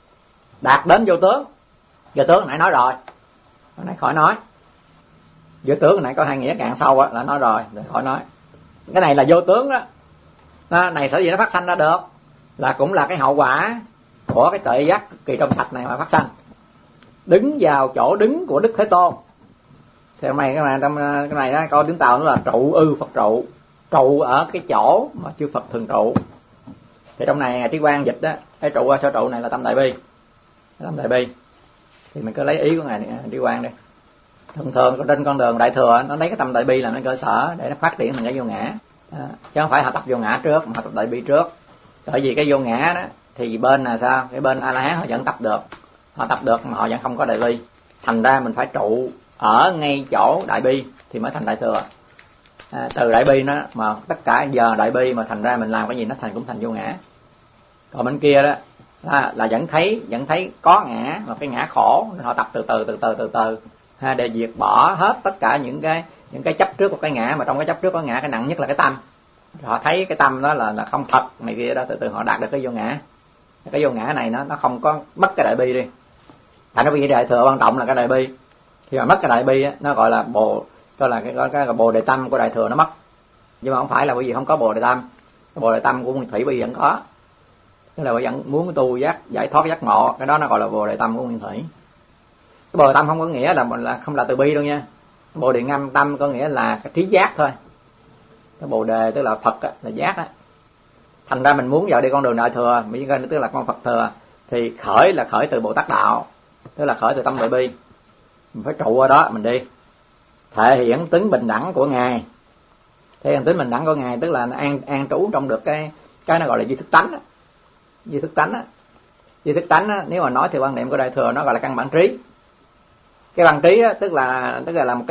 Đạt đến vô tướng. Vô tướng nãy nói rồi. Hồi nãy khỏi nói. Vô tướng nãy có hai nghĩa cạn sâu là nói rồi khỏi nói. Cái này là vô tướng đó. Này sở dĩ nó phát sanh ra được là cũng là cái hậu quả của cái tuệ giác cực kỳ trong sạch này mà phát sanh. Đứng vào chỗ đứng của Đức Thế Tôn. Thì hôm nay cái này đó, coi tiếng Tàu nó là trụ Phật trụ. Trụ ở cái chỗ mà chư Phật thường trụ. Thì trong này Trí Quang dịch đó, cái trụ sở trụ này là tâm đại bi. Tâm đại bi. Thì mình cứ lấy ý của ngài Trí Quang đi. Thường trên con đường đại thừa nó lấy cái tâm đại bi làm cái cơ sở để nó phát triển thành cái vô ngã. Chứ không phải họ tập vô ngã trước mà họ tập đại bi trước. Bởi vì cái vô ngã đó thì bên là sao? Cái bên A La Hán họ vẫn tập được. Họ tập được mà họ vẫn không có đại bi. Thành ra mình phải trụ ở ngay chỗ đại bi thì mới thành đại thừa. Từ đại bi nó mà tất cả giờ đại bi mà thành ra mình làm cái gì nó cũng thành vô ngã. Còn bên kia đó là vẫn thấy có ngã mà cái ngã khổ, họ tập từ từ để diệt bỏ hết tất cả những cái chấp trước của cái ngã, mà trong cái chấp trước có ngã cái nặng nhất là cái tâm. Họ thấy cái tâm đó là không thật này kia đó, từ từ họ đạt được cái vô ngã. Cái vô ngã này nó không có mất cái đại bi đi. Thành ra cái đại thừa quan trọng là cái đại bi. Khi mà mất cái đại bi nó gọi là cái bồ đề tâm của đại thừa nó mất. Nhưng mà không phải là bởi vì không có bồ đề tâm. Cái bồ đề tâm của Nguyên Thủy bây giờ vẫn có. Tức là vẫn muốn tu giải thoát giác ngộ, cái đó nó gọi là bồ đề tâm của Nguyên Thủy. Cái bồ đề tâm không có nghĩa là không là từ bi đâu nha. Cái bồ đề ngâm tâm có nghĩa là cái trí giác thôi. Cái bồ đề tức là Phật là giác á. Thành ra mình muốn vào đi con đường đại thừa, mỹ tức là con Phật thừa, thì khởi từ Bồ Tát đạo, tức là khởi từ tâm đại bi. Mình phải trụ ở đó mình đi. Thể hiện tính bình đẳng của ngài. Thể hiện tính bình đẳng của ngài tức là an trú trong được cái nó gọi là duy thức tánh. Duy thức tánh á, nếu mà nói thì quan niệm của đại thừa nó gọi là căn bản trí. Cái bản trí á, tức là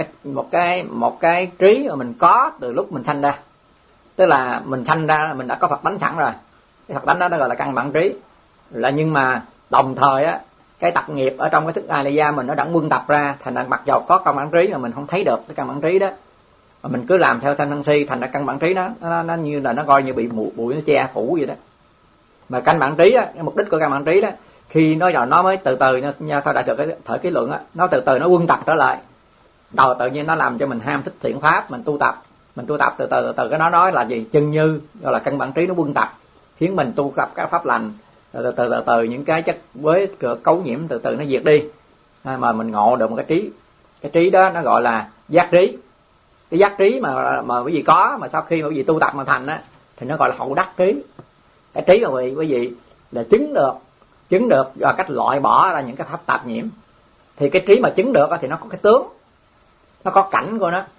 một cái trí mà mình có từ lúc mình sanh ra. Tức là mình sanh ra mình đã có Phật tánh sẵn rồi. Cái Phật tánh đó nó gọi là căn bản trí. Nhưng mà đồng thời á, cái tập nghiệp ở trong cái thức A La Gia mình nó đã quân tập ra, thành ra mặc dầu có căn bản trí mà mình không thấy được cái căn bản trí đó, mà mình cứ làm theo sanh si, thành ra căn bản trí nó như là nó coi như bị bụi nó che phủ vậy đó. Mà căn bản trí á, cái mục đích của căn bản trí đó, khi nó mới từ từ nha, theo đại thừa cái thời ký luận á, nó từ từ nó quân tập trở lại. Đầu tự nhiên nó làm cho mình ham thích thiện pháp, mình tu tập từ từ cái nó nói là gì? Chân như, gọi là căn bản trí nó quân tập, khiến mình tu tập các pháp lành. Từ những cái chất với cấu nhiễm từ từ nó diệt đi, mà mình ngộ được một cái trí đó nó gọi là giác trí. Cái giác trí mà quý vị có, mà sau khi mà quý vị tu tập mà thành á, thì nó gọi là hậu đắc trí. Cái trí mà quý vị là chứng được và cách loại bỏ ra những cái pháp tạp nhiễm. Thì cái trí mà chứng được thì nó có cái tướng, nó có cảnh của nó,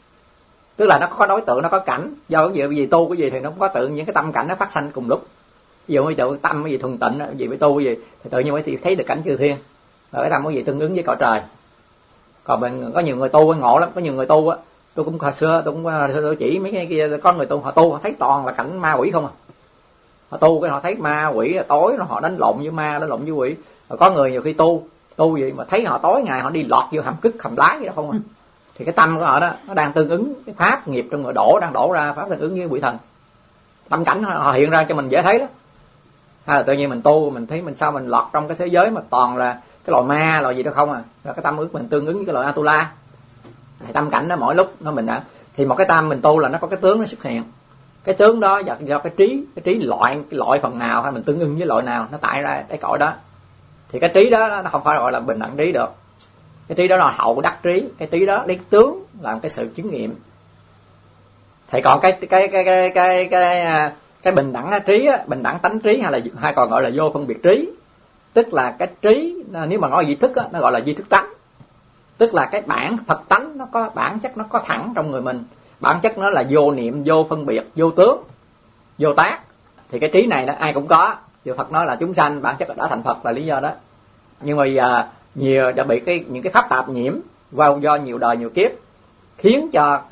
tức là nó có đối tượng, nó có cảnh. Do cái gì tu cái gì thì nó cũng có tự những cái tâm cảnh nó phát sanh cùng lúc. Ví dụ như tự tâm cái gì thuần tịnh, cái gì phải tu cái gì thì tự nhiên mới thấy được cảnh chư thiên, và cái tâm cái gì tương ứng với cõi trời. Còn mình có nhiều người tu ngộ lắm, có nhiều người tu á, tôi cũng hồi xưa tôi chỉ mấy cái kia, có người tu họ thấy toàn là cảnh ma quỷ không à. Họ tu cái họ thấy ma quỷ tối, họ đánh lộn với ma, đánh lộn với quỷ. Rồi có người nhiều khi tu vậy mà thấy họ tối ngày họ đi lọt vô hầm cứt hầm lái vậy đó không à. Thì cái tâm của họ đó nó đang tương ứng cái pháp nghiệp trong người đang đổ ra, pháp tương ứng với quỷ thần. Tâm cảnh họ hiện ra cho mình dễ thấy đó. Hay là tự nhiên mình tu mình thấy mình sao mình lọt trong cái thế giới mà toàn là cái loại ma loại gì đó không à. Rồi cái tâm ước mình tương ứng với cái loại Atula. Thì tâm cảnh đó mỗi lúc nó mình đã thì một cái tâm mình tu là nó có cái tướng nó xuất hiện. Cái tướng đó do cái trí loại phần nào hay mình tương ứng với loại nào nó tại ra cái cõi đó. Thì cái trí đó nó không phải gọi là bình đẳng trí được. Cái trí đó là hậu đắc trí, cái trí đó lấy tướng làm cái sự chứng nghiệm. Thì còn cái bình đẳng trí á, bình đẳng tánh trí hay còn gọi là vô phân biệt trí, tức là cái trí nếu mà nói duy thức á, nó gọi là duy thức tánh, tức là cái bản Phật tánh nó có bản chất, nó có thẳng trong người mình, bản chất nó là vô niệm, vô phân biệt, vô tướng, vô tác. Thì cái trí này đó ai cũng có. Giờ Phật nói là chúng sanh bản chất đã thành Phật là lý do đó. Nhưng mà giờ nhiều đã bị những cái pháp tạp nhiễm do nhiều đời nhiều kiếp, khiến cho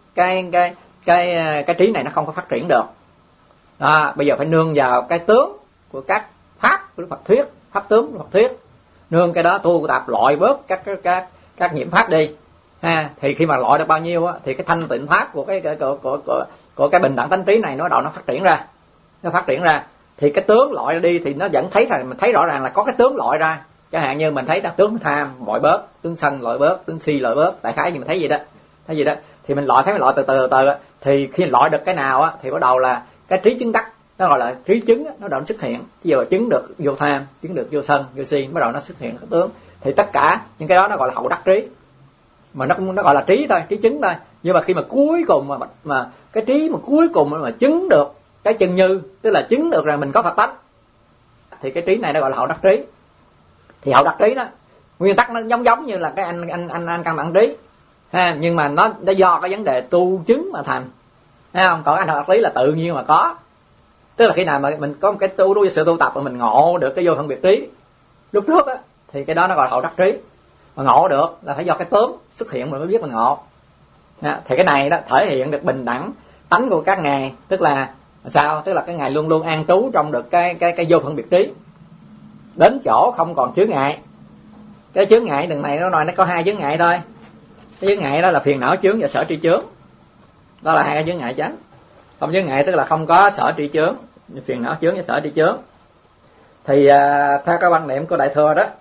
cái trí này nó không có phát triển được. Bây giờ phải nương vào cái tướng của các pháp của Phật thuyết, pháp tướng của Phật thuyết, nương cái đó tu tập loại bớt các nhiễm pháp đi. Thì khi mà loại được bao nhiêu á, thì cái thanh tịnh pháp của cái bình đẳng tánh trí này nó đầu nó phát triển ra, thì cái tướng loại đi thì nó vẫn thấy rằng mình thấy rõ ràng là có cái tướng loại ra. Chẳng hạn như mình thấy là tướng tham loại bớt, tướng sân loại bớt, tướng si loại bớt, đại khái gì mình thấy gì đó, thì mình loại từ từ thì khi loại được cái nào á thì bắt đầu là cái trí chứng đắc, nó gọi là trí chứng nó đầu nó xuất hiện. Ví dụ chứng được vô tham, chứng được vô sân, vô si, bắt đầu nó xuất hiện cái tướng. Thì tất cả những cái đó nó gọi là hậu đắc trí, mà nó gọi là trí thôi, trí chứng thôi. Nhưng mà khi mà cuối cùng mà cái trí mà cuối cùng mà chứng được cái chân như, tức là chứng được rằng mình có Phật tánh, thì cái trí này nó gọi là hậu đắc trí. Thì hậu đắc trí đó nguyên tắc nó giống như là cái anh căn bản trí nhưng mà nó do cái vấn đề tu chứng mà thành, thấy không? Còn anh hậu đắc trí là tự nhiên mà có, tức là khi nào mà mình có một cái sự tu tập mà mình ngộ được cái vô phân biệt trí lúc trước á, thì cái đó nó gọi là hậu đắc trí. Mà ngộ được là phải do cái tướng xuất hiện mình mới biết mình ngộ. Thì cái này đó thể hiện được bình đẳng tánh của các ngài, tức là sao? Tức là cái ngài luôn luôn an trú trong được cái vô phân biệt trí, đến chỗ không còn chướng ngại. Cái chướng ngại đằng này nó nói nó có hai chướng ngại thôi. Cái chướng ngại đó là phiền não chướng và sở tri chướng, đó là hai cái chướng ngại chánh. Không chướng ngại tức là không có sở tri chướng, phiền não chướng và sở tri chướng. Thì theo cái quan niệm của Đại Thừa đó,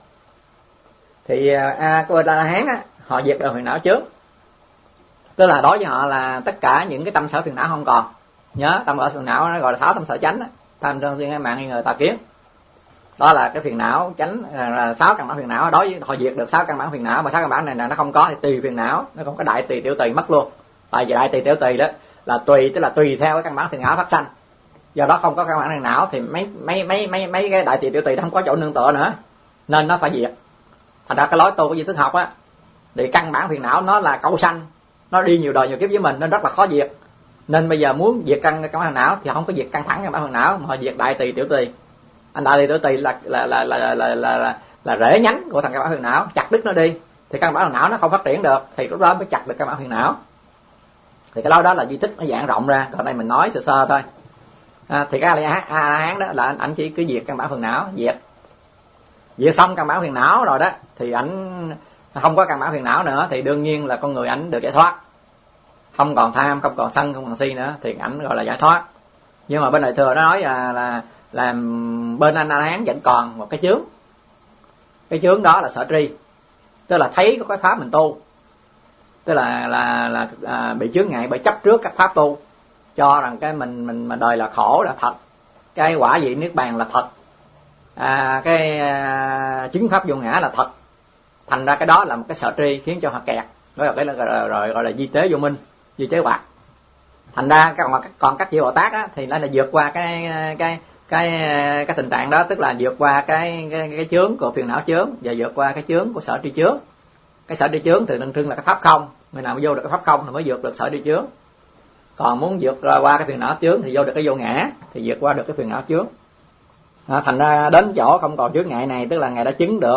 thì của La Hán á, họ diệt được phiền não chướng, tức là đối với họ là tất cả những cái tâm sở phiền não không còn. Nhớ tâm sở phiền não nó gọi là 6 tâm sở chánh đó: tham sân si ngã mạn nghi ngờ tà kiến. Đó là cái phiền não chánh, là 6 căn bản phiền não. Đối với họ diệt được 6 căn bản phiền não, mà 6 căn bản này là nó không có thì tùy phiền não, nó không có đại tùy tiểu tùy mất luôn. Tại vì đại tùy tiểu tùy đó là tùy, tức là tùy theo cái căn bản phiền não phát sanh. Do đó không có căn bản phiền não thì mấy cái đại tùy tiểu tùy nó không có chỗ nương tựa nữa, nên nó phải diệt. Thành ra cái lối tu của duy thức học á, thì căn bản phiền não nó là câu sanh, nó đi nhiều đời nhiều kiếp với mình nên rất là khó diệt. Nên bây giờ muốn diệt căn bản phiền não thì không có diệt căng thẳng căn bản phiền não, mà họ diệt đại tùy tiểu tùy. Anh đại tùy tiểu tùy là rễ nhánh của thằng căn bản phiền não, chặt đứt nó đi thì căn bản phiền não nó không phát triển được, thì lúc đó mới chặt được căn bản phiền não. Thì cái lối đó là duy thức nó dạng rộng ra, còn đây mình nói sơ sơ thôi. Thì cái A Hán đó là anh chỉ cứ diệt căn bản phiền não, diệt xong căn bản phiền não rồi đó thì ảnh không có căn bản phiền não nữa, thì đương nhiên là con người ảnh được giải thoát, không còn tham, không còn sân, không còn si nữa, thì ảnh gọi là giải thoát. Nhưng mà bên Đại Thừa nó nói là bên anh A Hán vẫn còn một cái chướng. Cái chướng đó là sở tri, tức là thấy có cái pháp mình tu, tức là bị chướng ngại bởi chấp trước các pháp tu, cho rằng cái mình mà đời là khổ là thật, cái quả vị niết bàn là thật, chứng pháp vô ngã là thật. Thành ra cái đó là một cái sở tri khiến cho họ kẹt, đó là cái gọi là di tế vô minh, di tế hoạt. Thành ra còn các vị Bồ Tát á, thì nó là vượt qua cái tình trạng đó, tức là vượt qua cái chướng của phiền não chướng và vượt qua cái chướng của sở tri chướng. Cái sở tri chướng thì tượng trưng là cái pháp không, người nào vô được cái pháp không thì mới vượt được sở tri chướng. Còn muốn vượt qua cái phiền não chướng thì vô được cái vô ngã, thì vượt qua được cái phiền não chướng. Thành ra đến chỗ không còn chướng ngại này, tức là ngài đã chứng được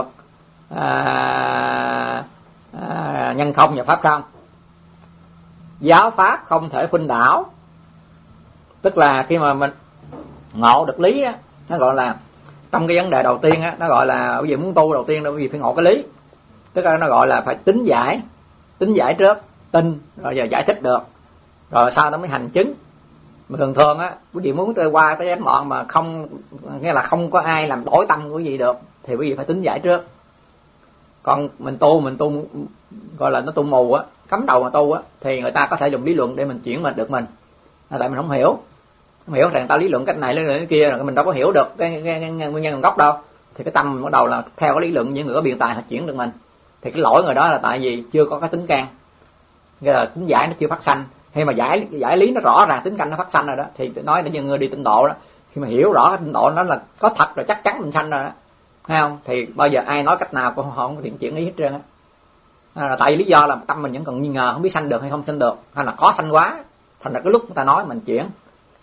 nhân không và pháp không. Giáo pháp không thể khuynh đảo, tức là khi mà mình ngộ được lý á, nó gọi là trong cái vấn đề đầu tiên á, nó gọi là quý vị muốn tu đầu tiên đâu quý vị phải ngộ cái lý, tức là nó gọi là phải tính giải trước, tin rồi giờ giải thích được, rồi sau đó mới hành chứng. Mà thường á quý vị muốn qua cái giai đoạn mà không, nghĩa là không có ai làm đổi tâm của quý vị được, thì quý vị phải tính giải trước. Còn mình tu gọi là nó tu mù á, cắm đầu mà tu á, thì người ta có thể dùng lý luận để mình chuyển mình được mình, tại mình không hiểu rằng người ta lý luận cách này lý luận cái kia, rồi mình đâu có hiểu được cái nguyên nhân nguồn gốc đâu, thì cái tâm mình bắt đầu là theo cái lý luận những người có biện tài họ chuyển được mình. Thì cái lỗi người đó là tại vì chưa có cái tính can, nghĩa là tính giải nó chưa phát sanh. Khi mà giải lý nó rõ ràng tính căn nó phát sanh rồi đó, thì nói để như người đi tịnh độ đó, khi mà hiểu rõ tịnh độ nó là có thật rồi, chắc chắn mình sanh rồi đó, thấy không? Thì bao giờ ai nói cách nào cũng không có tiện chuyển ý hết trơn á. Là tại vì lý do là tâm mình vẫn còn nghi ngờ, không biết sanh được hay không sanh được, hay là có sanh quá, thành ra cái lúc người ta nói mình chuyển.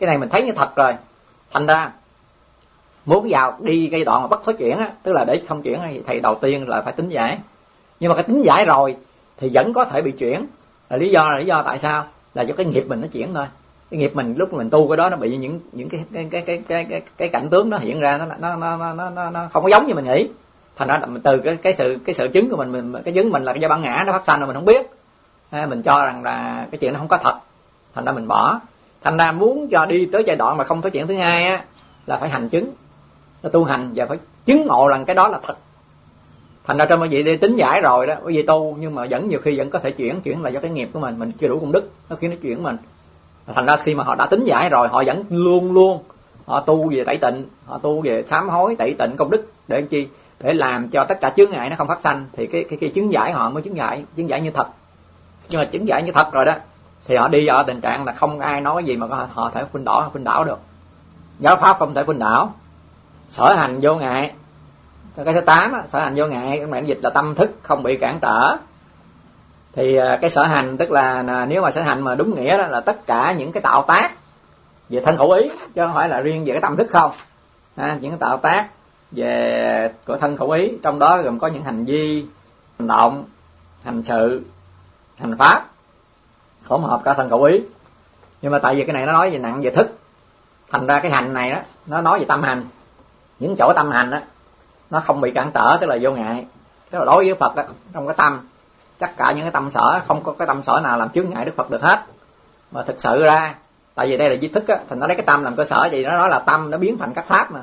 cái này mình thấy như thật rồi. Thành ra muốn vào đi cái đoạn mà bất thối chuyển á, tức là để không chuyển thì đầu tiên là phải tính giải. Nhưng mà cái tính giải rồi thì vẫn có thể bị chuyển. Là lý do tại sao? Là do cái nghiệp mình nó chuyển thôi. Cái nghiệp mình lúc mình tu cái đó nó bị những cái cảnh tướng nó hiện ra, nó không có giống như mình nghĩ. Thành ra từ cái sự chứng của mình cái chứng mình là do bản ngã nó phát sanh mà mình không biết. Mình cho rằng là cái chuyện nó không có thật. Thành ra mình bỏ. Thành ra muốn cho đi tới giai đoạn mà không thối chuyển thứ hai á, là phải hành chứng, nó tu hành và phải chứng ngộ rằng cái đó là thật. Thành ra trong quý vị đi tính giải rồi đó, quý vị tu nhưng mà vẫn nhiều khi vẫn có thể chuyển là do cái nghiệp của mình chưa đủ công đức, nó khiến nó chuyển mình. Thành ra khi mà họ đã tính giải rồi, họ vẫn luôn họ tu về tẩy tịnh, họ tu về sám hối tẩy tịnh công đức để làm chi? Để làm cho tất cả chướng ngại nó không phát sanh, thì cái chứng giải họ mới chứng giải như thật. Nhưng mà chứng giải như thật rồi đó thì họ đi ở tình trạng là không ai nói gì mà họ thể khuynh đảo được. Giáo pháp không thể khuynh đảo. Sở hành vô ngại. Cái thứ 8 á, sở hành vô ngại, cái bản dịch là tâm thức không bị cản trở. Thì cái sở hành tức là nếu mà sở hành mà đúng nghĩa đó là tất cả những cái tạo tác về thân khẩu ý, chứ không phải là riêng về cái tâm thức không. Những cái tạo tác về của thân khẩu ý, trong đó gồm có những hành vi, hành động, hành sự, hành pháp, hỗn hợp cả thân khẩu ý. Nhưng mà tại vì cái này nó nói về nặng về thức, thành ra cái hành này đó nó nói về tâm hành. Những chỗ tâm hành á nó không bị cản trở, tức là vô ngại. Tức là đối với Phật á, trong cái tâm, tất cả những cái tâm sở, không có cái tâm sở nào làm chướng ngại Đức Phật được hết. Mà thực sự ra, tại vì đây là di thức á, thành nó lấy cái tâm làm cơ sở, vậy nó nói là tâm nó biến thành các pháp mà.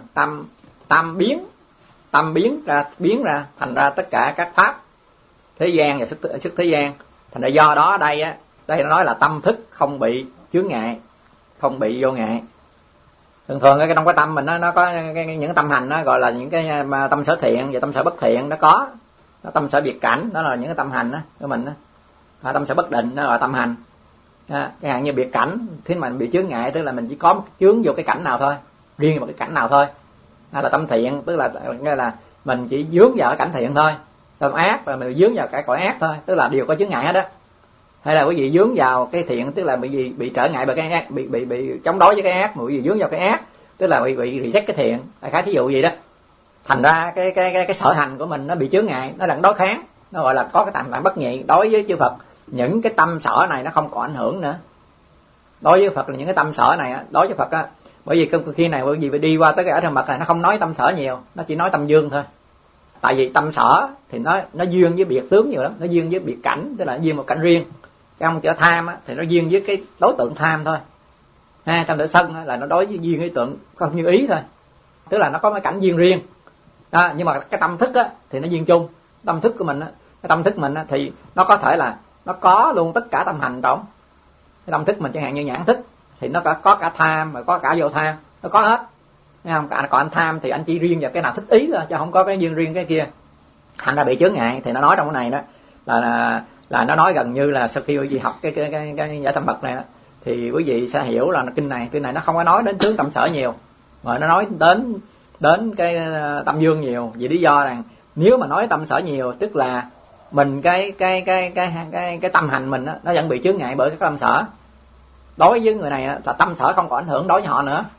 Tâm biến ra thành ra tất cả các pháp thế gian và sức thế gian. Thành ra do đó đây nó nói là tâm thức không bị chướng ngại, không bị vô ngại. Thường cái trong cái tâm mình nó có những tâm hành, nó gọi là những cái tâm sở thiện và tâm sở bất thiện. Nó có tâm sở biệt cảnh, đó là những cái tâm hành đó của mình đó. Tâm sở bất định nó gọi tâm hành. Chẳng hạn như biệt cảnh, thế mà bị chướng ngại tức là mình chỉ có chướng vô cái cảnh nào thôi, riêng vào cái cảnh nào thôi. Hay là tâm thiện tức là mình chỉ dướng vào cái cảnh thiện thôi. Tâm ác và mình dướng vào cái cõi ác thôi, tức là đều có chướng ngại hết đó. Hay là quý vị dướng vào cái thiện tức là bị trở ngại bởi cái ác, bị chống đối với cái ác. Mà quý vị dướng vào cái ác tức là bị reject cái thiện, đại khái thí dụ gì đó. Thành ra cái sở hành của mình nó bị chướng ngại, nó đang đối kháng, nó gọi là có cái tạm bất nhị. Đối với chư Phật, những cái tâm sở này nó không có ảnh hưởng nữa. Đối với Phật là những cái tâm sở này, đối với Phật á, bởi vì khi này bởi vì đi qua tới cái ở trong mật này nó không nói tâm sở nhiều, nó chỉ nói tâm dương thôi. Tại vì tâm sở thì nó duyên với biệt tướng nhiều lắm, nó duyên với biệt cảnh, tức là duyên một cảnh riêng. Trong chợ tham á thì nó duyên với cái đối tượng tham thôi. Trong chợ sân á, là nó đối với duyên với tượng không như ý thôi, tức là nó có cái cảnh duyên riêng. Nhưng mà cái tâm thức á thì nó duyên chung. Tâm thức của mình á, cái tâm thức mình á, thì nó có thể là nó có luôn tất cả tâm hành trong cái tâm thức mình. Chẳng hạn như nhãn thức thì nó có cả tham và có cả vô tham, nó có hết. Thấy không? Còn anh tham thì anh chỉ riêng vào cái nào thích ý thôi, chứ không có cái duyên riêng cái kia. Thành ra bị chướng ngại. Thì nó nói trong cái này đó là nó nói gần như là sau khi quý vị học cái giải tâm bậc này đó, thì quý vị sẽ hiểu là kinh này nó không có nói đến tướng tâm sở nhiều, mà nó nói đến cái tâm dương nhiều. Vì lý do rằng nếu mà nói tâm sở nhiều tức là mình cái tâm hành mình đó, nó vẫn bị chướng ngại bởi cái tâm sở. Đối với người này là tâm sở không có ảnh hưởng đối với họ nữa.